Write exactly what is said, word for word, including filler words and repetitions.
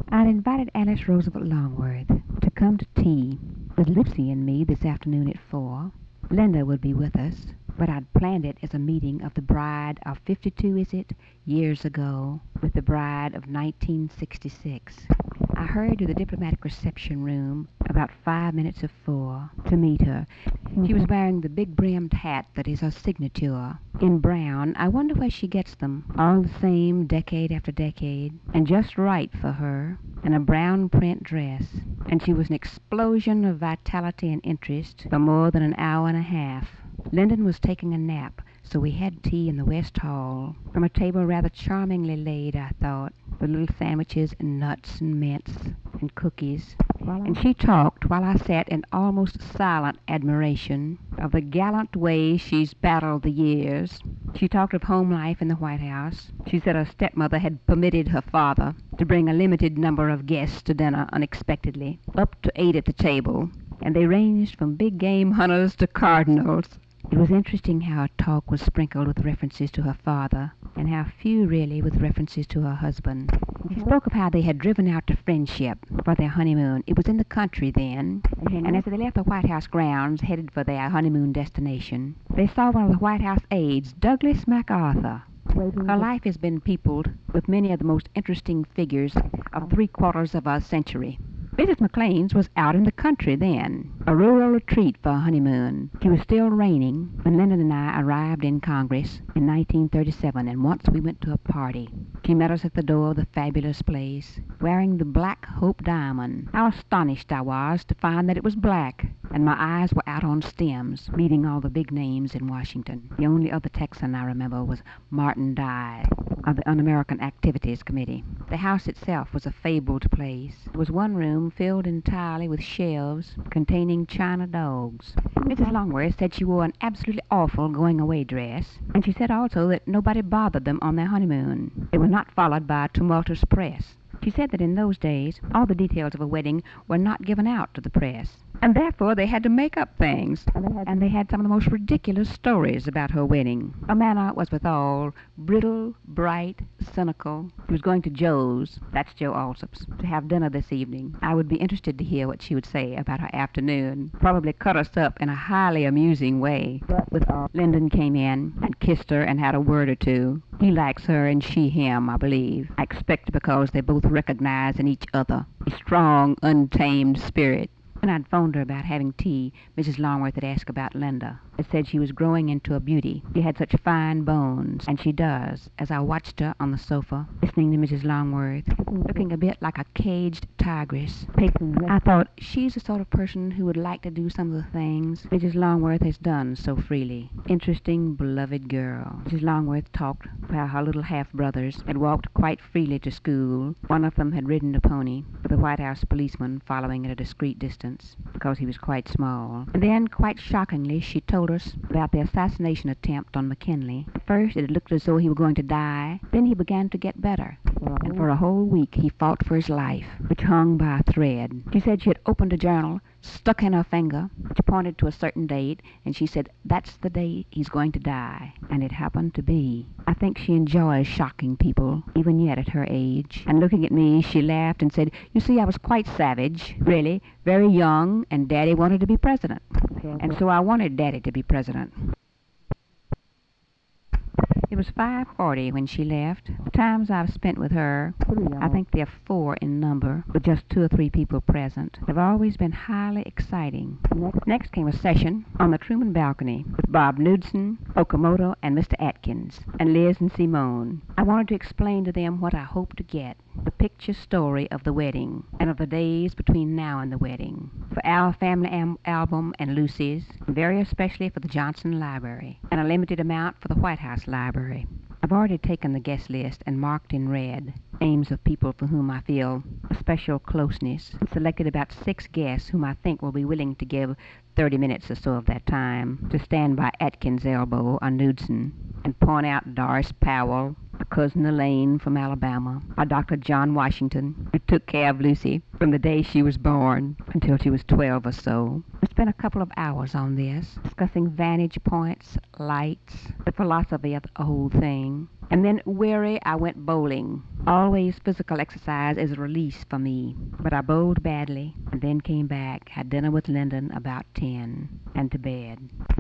I'd invited Alice Roosevelt Longworth to come to tea with Lucy and me this afternoon at four. Linda would be with us, but I'd planned it as a meeting of the bride of fifty-two, is it, years ago, with the bride of nineteen sixty-six. I hurried to the diplomatic reception room about five minutes of four to meet her. She was wearing the big brimmed hat that is her signature, in brown. I wonder where she gets them, all the same decade after decade, and just right for her, and a brown print dress. And she was an explosion of vitality and interest for more than an hour and a half. Lyndon was taking a nap, so we had tea in the West Hall, from a table rather charmingly laid, I thought, with little sandwiches and nuts and mints and cookies. And she talked while I sat in almost silent admiration of the gallant way she's battled the years. She talked of home life in the White House. She said her stepmother had permitted her father to bring a limited number of guests to dinner unexpectedly, up to eight at the table, and they ranged from big game hunters to cardinals. It was interesting how her talk was sprinkled with references to her father, and how few really with references to her husband. She spoke of how they had driven out to Friendship for their honeymoon. It was in the country then, and as they left the White House grounds, headed for their honeymoon destination, they saw one of the White House aides, Douglas MacArthur. Her life has been peopled with many of the most interesting figures of three quarters of a century. Missus McLean's was out in the country then, a rural retreat for a honeymoon. She was still reigning when Lyndon and I arrived in Congress in nineteen thirty-seven, and once we went to a party. She met us at the door of the fabulous place, wearing the Black Hope diamond. How astonished I was to find that it was black, and my eyes were out on stems, meeting all the big names in Washington. The only other Texan I remember was Martin Dye, of the Un-American Activities Committee. The house itself was a fabled place. There was one room filled entirely with shelves containing china dogs. Missus Longworth said she wore an absolutely awful going-away dress, and she said also that nobody bothered them on their honeymoon. They were not followed by a tumultuous press. She said that in those days, all the details of a wedding were not given out to the press, and therefore they had to make up things. And they had, and they had some of the most ridiculous stories about her wedding. Her manner was withal brittle, bright, cynical. She was going to Joe's, that's Joe Alsop's, to have dinner this evening. I would be interested to hear what she would say about her afternoon. Probably cut us up in a highly amusing way. With uh, Lyndon came in and kissed her and had a word or two. He likes her and she him, I believe. I expect because they both recognize in each other a strong, untamed spirit. When I'd phoned her about having tea, Missus Longworth had asked about Linda. It said she was growing into a beauty. She had such fine bones, and she does, as I watched her on the sofa, listening to Missus Longworth, looking a bit like a caged tigress. I thought, she's the sort of person who would like to do some of the things Missus Longworth has done so freely. Interesting, beloved girl. Missus Longworth talked of how her little half-brothers had walked quite freely to school. One of them had ridden a pony, with a White House policeman following at a discreet distance, because he was quite small. And then, quite shockingly, she told us about the assassination attempt on McKinley. At first, it looked as though he were going to die. Then he began to get better. And for a whole week, he fought for his life, which hung by a thread. She said she had opened a journal, stuck in her finger, which pointed to a certain date, and she said, that's the day he's going to die. And it happened to be. I think she enjoys shocking people, even yet at her age. And looking at me, she laughed and said, you see, I was quite savage, really, very young, and Daddy wanted to be president. And so I wanted Daddy to be president. It was five forty when she left. The times I've spent with her, I think there are four in number, with just two or three people present, have always been highly exciting. Next came a session on the Truman balcony with Bob Knudsen, Okamoto, and Mister Atkins, and Liz and Simone. I wanted to explain to them what I hoped to get, the picture story of the wedding, and of the days between now and the wedding, for our family am- album and Lucy's, and very especially for the Johnson Library, and a limited amount for the White House Library. I've already taken the guest list and marked in red names of people for whom I feel a special closeness, and selected about six guests whom I think will be willing to give thirty minutes or so of their time to stand by Atkins' elbow or Knudsen and point out Doris Powell, a cousin Elaine from Alabama, or Doctor John Washington, who took care of Lucy from the day she was born until she was twelve or so. We spent a couple of hours on this, discussing vantage points, lights, the philosophy of the whole thing. And then, weary, I went bowling. Always physical exercise is a release for me. But I bowled badly, and then came back, had dinner with Lyndon about ten, and to bed.